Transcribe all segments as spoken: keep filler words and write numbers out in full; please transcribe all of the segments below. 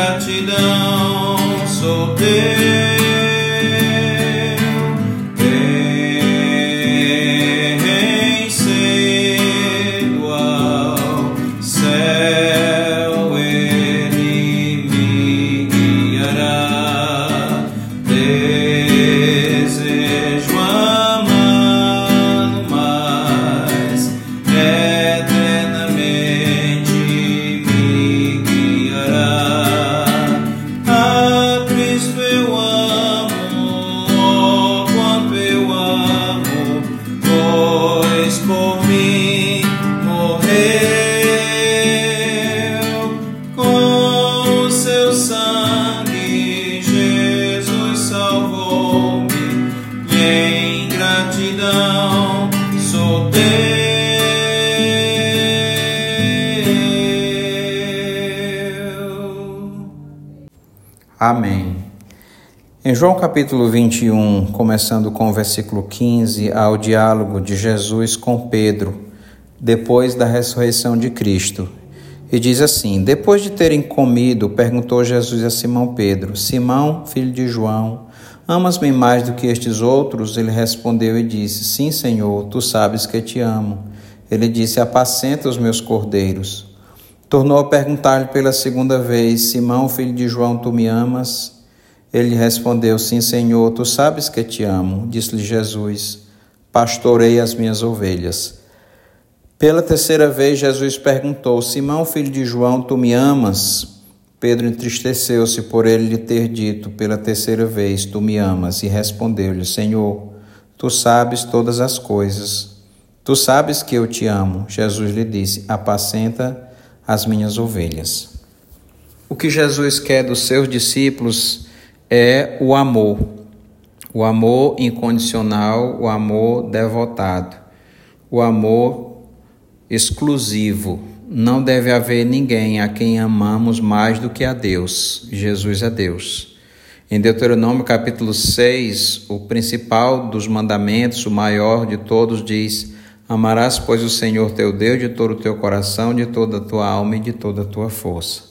gratidão sou teu. Sou teu. Amém. Em João capítulo vinte e um, começando com o versículo quinze, há o diálogo de Jesus com Pedro, depois da ressurreição de Cristo. E diz assim: depois de terem comido, perguntou Jesus a Simão Pedro: Simão, filho de João, amas-me mais do que estes outros? Ele respondeu e disse: sim, Senhor, tu sabes que te amo. Ele disse: apacenta os meus cordeiros. Tornou a perguntar-lhe pela segunda vez: Simão, filho de João, tu me amas? Ele respondeu: sim, Senhor, tu sabes que te amo. Disse-lhe Jesus: pastorei as minhas ovelhas. Pela terceira vez, Jesus perguntou: Simão, filho de João, tu me amas? Pedro entristeceu-se por ele lhe ter dito pela terceira vez: tu me amas? E respondeu-lhe: Senhor, tu sabes todas as coisas. Tu sabes que eu te amo. Jesus lhe disse: apacenta as minhas ovelhas. O que Jesus quer dos seus discípulos é o amor. O amor incondicional, o amor devotado, o amor exclusivo. Não deve haver ninguém a quem amamos mais do que a Deus. Jesus é Deus. Em Deuteronômio capítulo seis, o principal dos mandamentos, o maior de todos, diz: amarás, pois, o Senhor teu Deus de todo o teu coração, de toda a tua alma e de toda a tua força.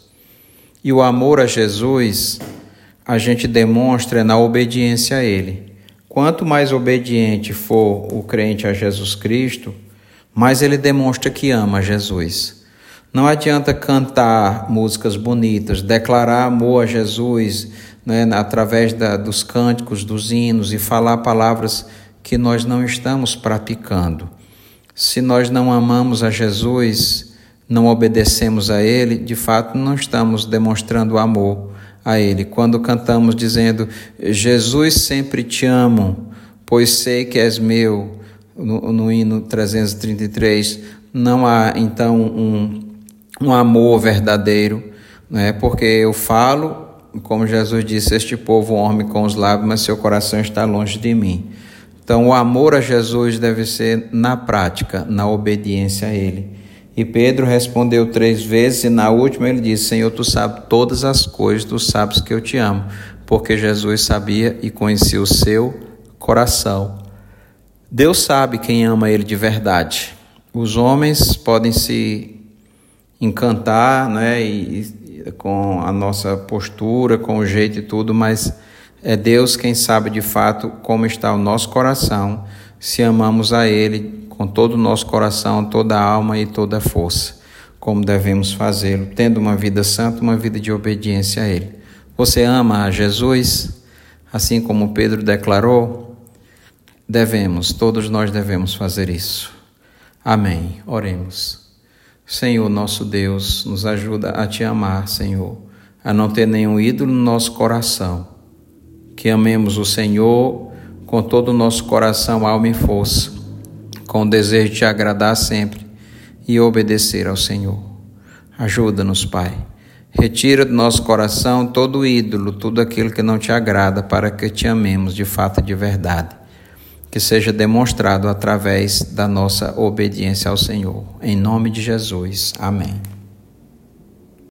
E o amor a Jesus a gente demonstra na obediência a Ele. Quanto mais obediente for o crente a Jesus Cristo, mais ele demonstra que ama Jesus. Não adianta cantar músicas bonitas, declarar amor a Jesus, né, através da, dos cânticos, dos hinos, e falar palavras que nós não estamos praticando. Se nós não amamos a Jesus, não obedecemos a Ele, de fato não estamos demonstrando amor a Ele. Quando cantamos dizendo: Jesus, sempre te amo, pois sei que és meu, no, no hino trezentos e trinta e três, não há então um, um amor verdadeiro, né? Porque eu falo, como Jesus disse: este povo honra-me com os lábios, mas seu coração está longe de mim. Então o amor a Jesus deve ser na prática, na obediência a Ele. E Pedro respondeu três vezes, e na última ele disse: Senhor, tu sabes todas as coisas, tu sabes que eu te amo. Porque Jesus sabia e conhecia o seu coração. Deus sabe quem ama Ele de verdade. Os homens podem se encantar, né, e, e, com a nossa postura, com o jeito e tudo, mas é Deus quem sabe de fato como está o nosso coração, se amamos a Ele com todo o nosso coração, toda a alma e toda a força, como devemos fazê-lo, tendo uma vida santa, uma vida de obediência a Ele. Você ama a Jesus, assim como Pedro declarou? Devemos, todos nós devemos fazer isso. Amém. Oremos. Senhor, nosso Deus, nos ajuda a Te amar, Senhor, a não ter nenhum ídolo no nosso coração. Que amemos o Senhor com todo o nosso coração, alma e força, com o desejo de Te agradar sempre e obedecer ao Senhor. Ajuda-nos, Pai. Retira do nosso coração todo ídolo, tudo aquilo que não Te agrada, para que Te amemos de fato e de verdade. Que seja demonstrado através da nossa obediência ao Senhor. Em nome de Jesus. Amém.